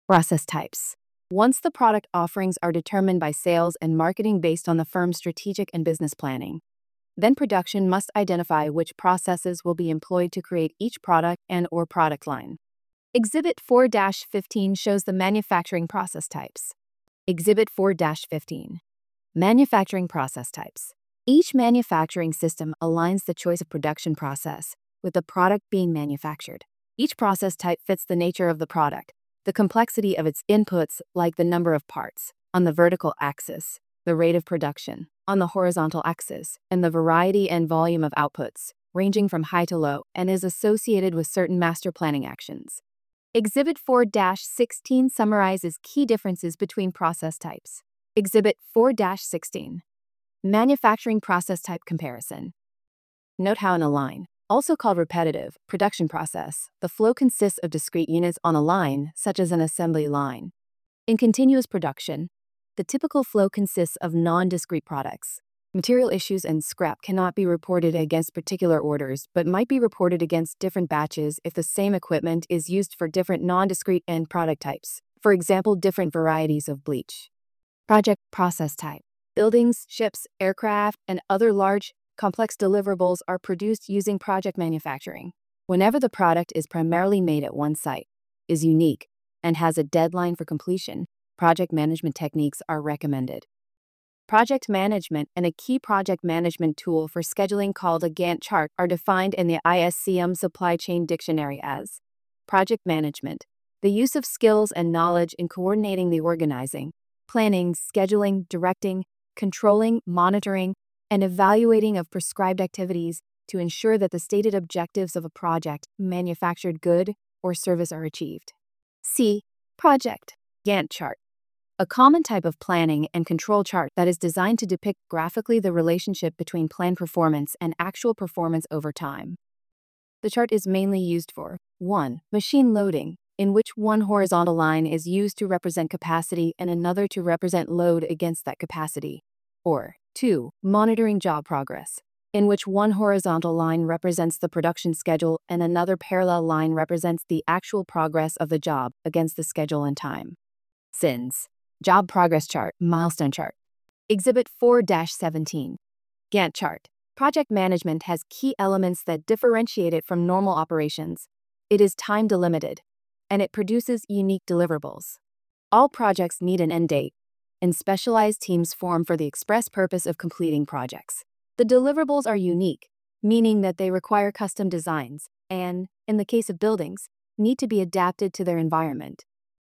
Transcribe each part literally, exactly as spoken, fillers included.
Process types. Once the product offerings are determined by sales and marketing based on the firm's strategic and business planning, then production must identify which processes will be employed to create each product and or product line. Exhibit four dash fifteen shows the manufacturing process types. Exhibit four dash fifteen. Manufacturing process types. Each manufacturing system aligns the choice of production process with the product being manufactured. Each process type fits the nature of the product, the complexity of its inputs, like the number of parts, on the vertical axis, the rate of production, on the horizontal axis, and the variety and volume of outputs, ranging from high to low, and is associated with certain master planning actions. Exhibit four dash sixteen summarizes key differences between process types. Exhibit four dash sixteen. Manufacturing process type comparison. Note how in a line, also called repetitive, production process, the flow consists of discrete units on a line, such as an assembly line. In continuous production, the typical flow consists of non-discrete products. Material issues and scrap cannot be reported against particular orders, but might be reported against different batches if the same equipment is used for different non-discrete end product types, for example, different varieties of bleach. Project process type. Buildings, ships, aircraft, and other large, complex deliverables are produced using project manufacturing. Whenever the product is primarily made at one site, is unique, and has a deadline for completion, project management techniques are recommended. Project management and a key project management tool for scheduling called a Gantt chart are defined in the I S C M Supply Chain Dictionary as project management, the use of skills and knowledge in coordinating the organizing, planning, scheduling, directing, controlling, monitoring, and evaluating of prescribed activities to ensure that the stated objectives of a project, manufactured good, or service are achieved. C. Project Gantt chart. A common type of planning and control chart that is designed to depict graphically the relationship between planned performance and actual performance over time. The chart is mainly used for one. Machine loading, in which one horizontal line is used to represent capacity and another to represent load against that capacity. Or two. Monitoring job progress, in which one horizontal line represents the production schedule and another parallel line represents the actual progress of the job against the schedule and time. S I N S. Job progress chart, milestone chart. Exhibit four dash seventeen. Gantt chart. Project management has key elements that differentiate it from normal operations. It is time delimited, and it produces unique deliverables. All projects need an end date, and specialized teams form for the express purpose of completing projects. The deliverables are unique, meaning that they require custom designs and, in the case of buildings, need to be adapted to their environment.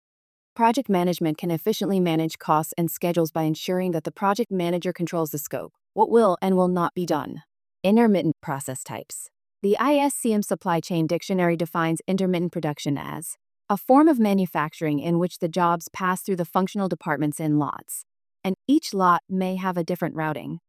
Project management can efficiently manage costs and schedules by ensuring that the project manager controls the scope, what will and will not be done. Intermittent process types. The I S C M Supply Chain Dictionary defines intermittent production as a form of manufacturing in which the jobs pass through the functional departments in lots, and each lot may have a different routing.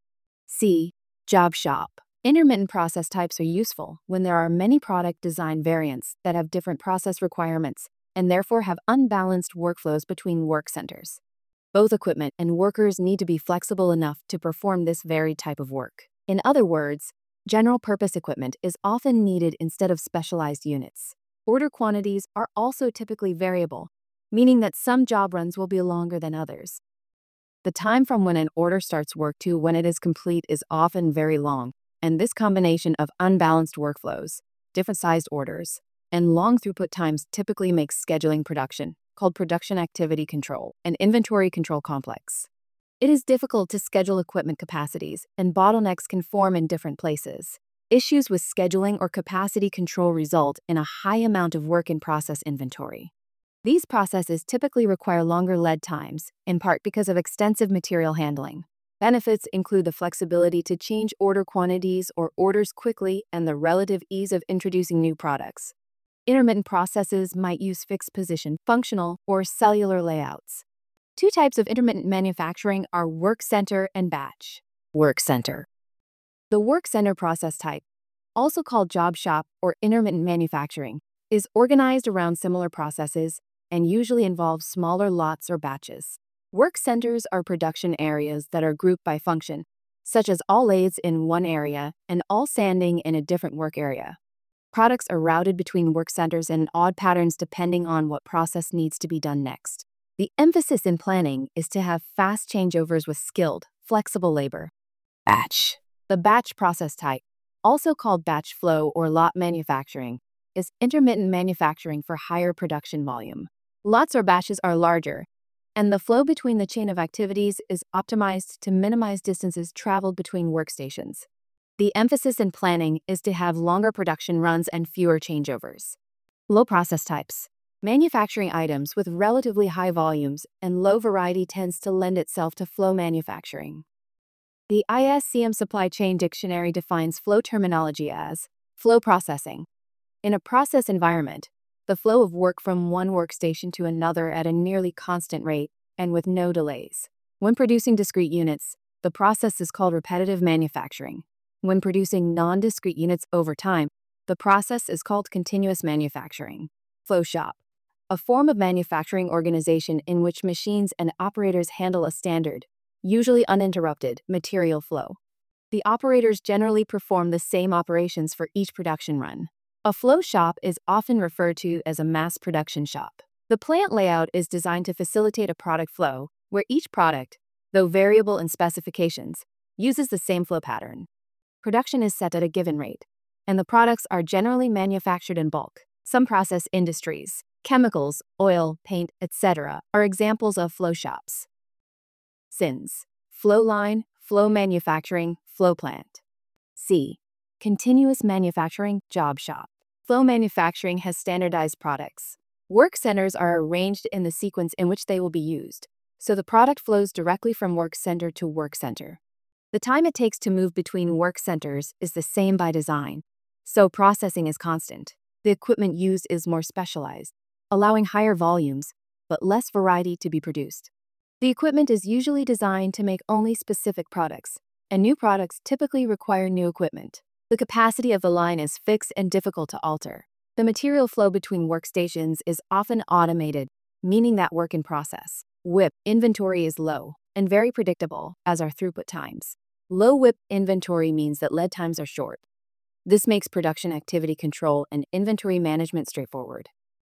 C. Job shop. Intermittent process types are useful when there are many product design variants that have different process requirements and therefore have unbalanced workflows between work centers. Both equipment and workers need to be flexible enough to perform this varied type of work. In other words, general-purpose equipment is often needed instead of specialized units. Order quantities are also typically variable, meaning that some job runs will be longer than others. The time from when an order starts work to when it is complete is often very long, and this combination of unbalanced workflows, different-sized orders, and long throughput times typically makes scheduling production, called production activity control, an inventory control complex. It is difficult to schedule equipment capacities, and bottlenecks can form in different places. Issues with scheduling or capacity control result in a high amount of work in process inventory. These processes typically require longer lead times, in part because of extensive material handling. Benefits include the flexibility to change order quantities or orders quickly and the relative ease of introducing new products. Intermittent processes might use fixed position, functional, or cellular layouts. Two types of intermittent manufacturing are work center and batch. Work center. The work center process type, also called job shop or intermittent manufacturing, is organized around similar processes and usually involves smaller lots or batches. Work centers are production areas that are grouped by function, such as all lathes in one area and all sanding in a different work area. Products are routed between work centers in odd patterns depending on what process needs to be done next. The emphasis in planning is to have fast changeovers with skilled, flexible labor. Batch. The batch process type, also called batch flow or lot manufacturing, is intermittent manufacturing for higher production volume. Lots or batches are larger, and the flow between the chain of activities is optimized to minimize distances traveled between workstations. The emphasis in planning is to have longer production runs and fewer changeovers. Low process types. Manufacturing items with relatively high volumes and low variety tends to lend itself to flow manufacturing. The I S C M Supply Chain Dictionary defines flow terminology as flow processing. In a process environment, the flow of work from one workstation to another at a nearly constant rate and with no delays. When producing discrete units, the process is called repetitive manufacturing. When producing non-discrete units over time, the process is called continuous manufacturing. Flow shop. A form of manufacturing organization in which machines and operators handle a standard, usually uninterrupted, material flow. The operators generally perform the same operations for each production run. A flow shop is often referred to as a mass production shop. The plant layout is designed to facilitate a product flow, where each product, though variable in specifications, uses the same flow pattern. Production is set at a given rate, and the products are generally manufactured in bulk. Some process industries, chemicals, oil, paint, et cetera, are examples of flow shops. S I Ns. Flow line, flow manufacturing, flow plant. C. Continuous manufacturing, job shop. Flow manufacturing has standardized products. Work centers are arranged in the sequence in which they will be used, so the product flows directly from work center to work center. The time it takes to move between work centers is the same by design, so processing is constant. The equipment used is more specialized, allowing higher volumes, but less variety to be produced. The equipment is usually designed to make only specific products, and new products typically require new equipment. The capacity of the line is fixed and difficult to alter. The material flow between workstations is often automated, meaning that work in process, W I P, inventory is low and very predictable, as are throughput times. Low W I P inventory means that lead times are short. This makes production activity control and inventory management straightforward.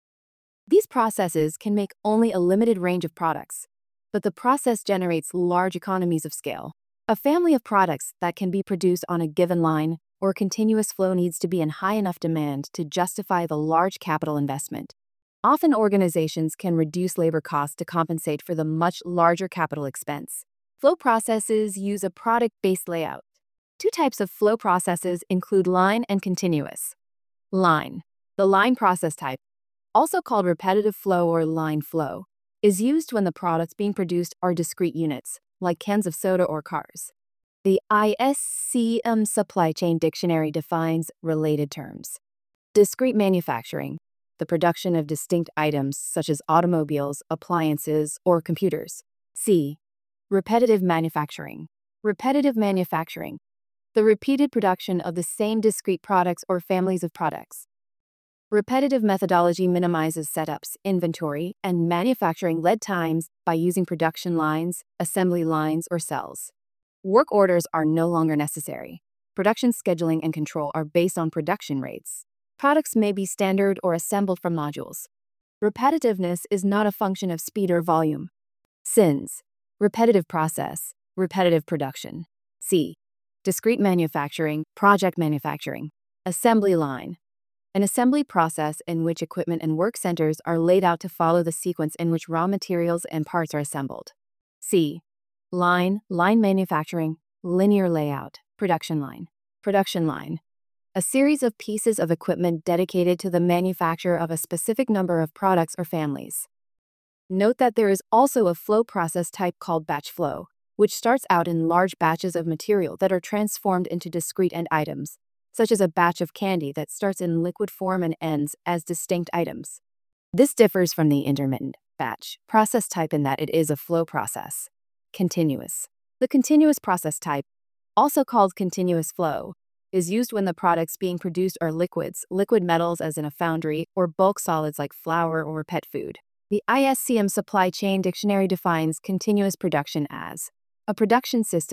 These processes can make only a limited range of products, but the process generates large economies of scale. A family of products that can be produced on a given line or continuous flow needs to be in high enough demand to justify the large capital investment. Often organizations can reduce labor costs to compensate for the much larger capital expense. Flow processes use a product-based layout. Two types of flow processes include line and continuous. Line. The line process type, also called repetitive flow or line flow, is used when the products being produced are discrete units, like cans of soda or cars. The I S C M Supply Chain Dictionary defines related terms. Discrete manufacturing, the production of distinct items such as automobiles, appliances, or computers. C. Repetitive manufacturing. Repetitive manufacturing, the repeated production of the same discrete products or families of products. Repetitive methodology minimizes setups, inventory, and manufacturing lead times by using production lines, assembly lines, or cells. Work orders are no longer necessary. Production scheduling and control are based on production rates. Products may be standard or assembled from modules. Repetitiveness is not a function of speed or volume. S I Ns. Repetitive process, repetitive production. C. Discrete manufacturing, project manufacturing. Assembly line. An assembly process in which equipment and work centers are laid out to follow the sequence in which raw materials and parts are assembled. C. Line, line manufacturing, linear layout, production line. Production line. A series of pieces of equipment dedicated to the manufacture of a specific number of products or families. Note that there is also a flow process type called batch flow, which starts out in large batches of material that are transformed into discrete end items, such as a batch of candy that starts in liquid form and ends as distinct items. This differs from the intermittent batch process type in that it is a flow process. Continuous. The continuous process type, also called continuous flow, is used when the products being produced are liquids, liquid metals as in a foundry, or bulk solids like flour or pet food. The I S C M Supply Chain Dictionary defines continuous production as a production system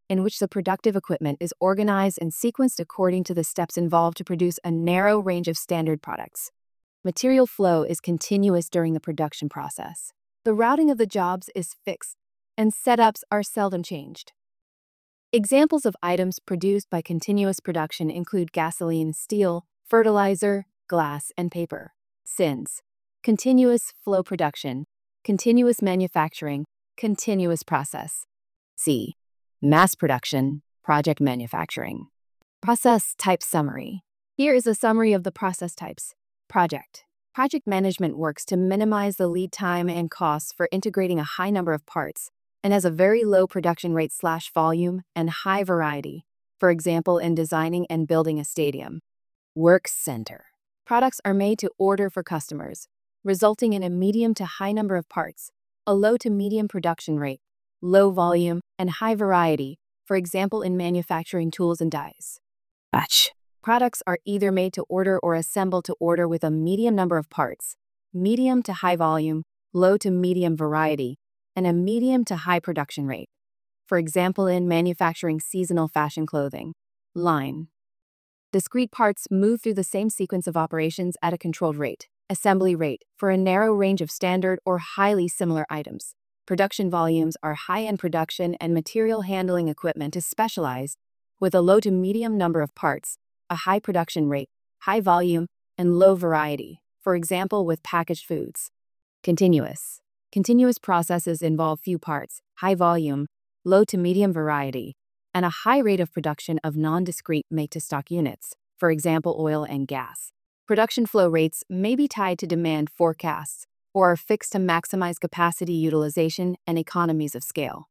in which the productive equipment is organized and sequenced according to the steps involved to produce a narrow range of standard products. Material flow is continuous during the production process. The routing of the jobs is fixed, and setups are seldom changed. Examples of items produced by continuous production include gasoline, steel, fertilizer, glass, and paper. S I Ns: continuous flow production, continuous manufacturing, continuous process. C. Mass production, project manufacturing. Process type summary. Here is a summary of the process types. Project. Project management works to minimize the lead time and costs for integrating a high number of parts, and has a very low production rate slash volume and high variety, for example in designing and building a stadium. Work center. Products are made to order for customers, resulting in a medium to high number of parts, a low to medium production rate, low volume, and high variety, for example in manufacturing tools and dies. Batch. Products are either made to order or assembled to order with a medium number of parts, medium to high volume, low to medium variety, and a medium to high production rate, for example in manufacturing seasonal fashion clothing. Line. Discrete parts move through the same sequence of operations at a controlled rate, assembly rate, for a narrow range of standard or highly similar items. Production volumes are high-end production, and material handling equipment is specialized, with a low to medium number of parts, a high production rate, high volume, and low variety, for example with packaged foods. Continuous. Continuous processes involve few parts, high volume, low to medium variety, and a high rate of production of non-discrete make-to-stock units, for example oil and gas. Production flow rates may be tied to demand forecasts or are fixed to maximize capacity utilization and economies of scale.